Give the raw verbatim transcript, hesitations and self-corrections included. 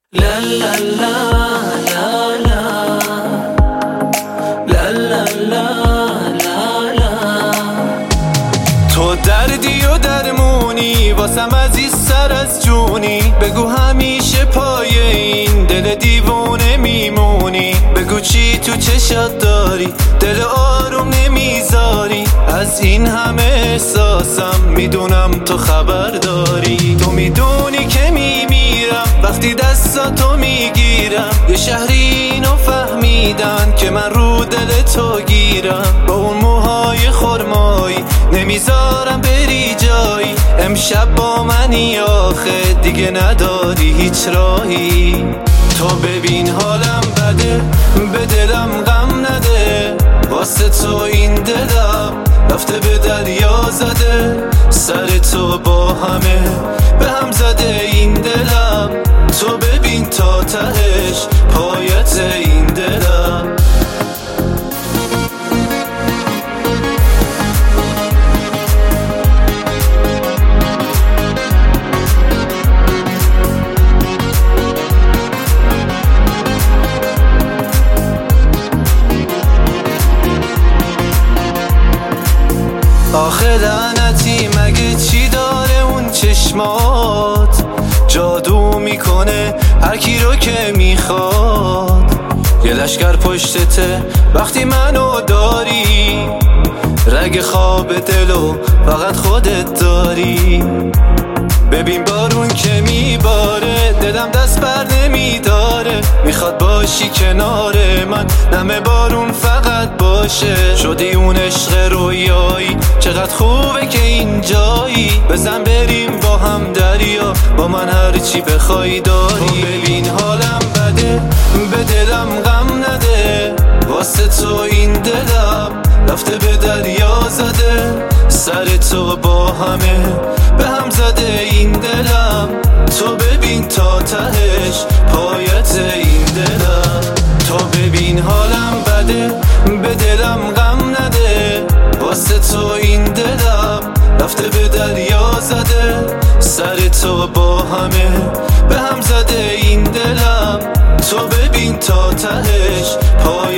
لا لا لا لا لا لا لا لا لا لا. تو دردی و درمونی واسم عزیز سر از جونی. بگو همیشه پای این دل دیوونه میمونی. بگو چی تو چشات داری دل آروم نمیذاری. از این همه احساسم میدونم تو خبر داری. تو میدونی که میمیرم وقتی دستاتو میگیرم. یه شهری اینو فهمیدن که من رو دل تو گیرم. با اون موهای خرمایی نمیذارم بری جایی. امشب با منی آخه دیگه نداری هیچ راهی. تو ببین حالم بده به دلم غم نده. واسه تو این دلم رفته به دریا زده. سر تو با همه به هم زده این دلم. تو ببین تا تهش پایت این دلم. آخه لعنتی مگه چی داره اون چشمات؟ جادو میکنه هر کی رو که میخواد. یه لشکر پشتته وقتی منو داری. رگ خواب دلو فقط خودت داری. ببین بارون که میباره دلم دست بر نمیداره. میخواد باشی کنار من نمه بارون فقط باشه. شدی اون عشق رویایی چقدر خوبه که اینجایی. بزن بریم با هم دریا با من هرچی بخوای داری. تو ببین حالم بده به دلم غم نده. واسه تو این دلم رفته به دریا زده. سر تو با همه به هم زده این دلم. تو ببین تا تهش پایت این دلم. تو ببین حالم بده به دلم غم نده. واسه تو این دلم رفته به دریا زده. سر تو با همه به هم زده این دلم. تو ببین تا تهش پایت